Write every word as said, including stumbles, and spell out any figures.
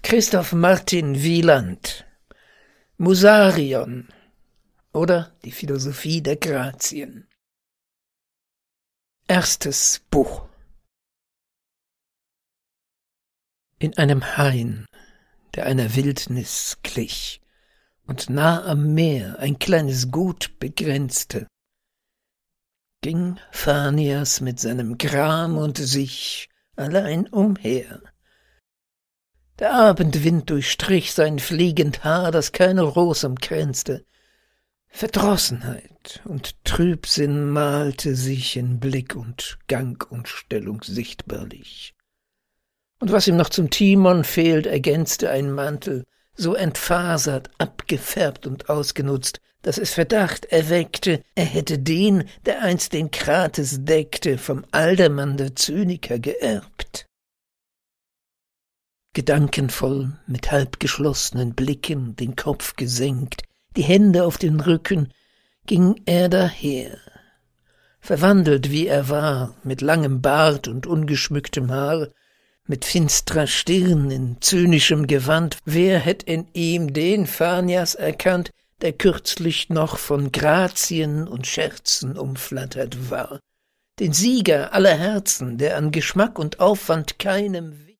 Christoph Martin Wieland, Musarion oder die Philosophie der Grazien. Erstes Buch. In einem Hain, der einer Wildnis glich und nah am Meer ein kleines Gut begrenzte, ging Phanias mit seinem Gram und sich allein umher. Der Abendwind durchstrich sein fliegend Haar, das keine Ros umkränzte. Verdrossenheit und Trübsinn malte sich in Blick und Gang und Stellung sichtbarlich. Und was ihm noch zum Timon fehlt, ergänzte ein Mantel, so entfasert, abgefärbt und ausgenutzt, dass es Verdacht erweckte, er hätte den, der einst den Krates deckte, vom Aldermann der Zyniker geerbt. Gedankenvoll, mit halbgeschlossenen Blicken, den Kopf gesenkt, die Hände auf den Rücken, ging er daher. Verwandelt wie er war, mit langem Bart und ungeschmücktem Haar, mit finstrer Stirn, in zynischem Gewand, wer hätt in ihm den Phanias erkannt, der kürzlich noch von Grazien und Scherzen umflattert war, den Sieger aller Herzen, der an Geschmack und Aufwand keinem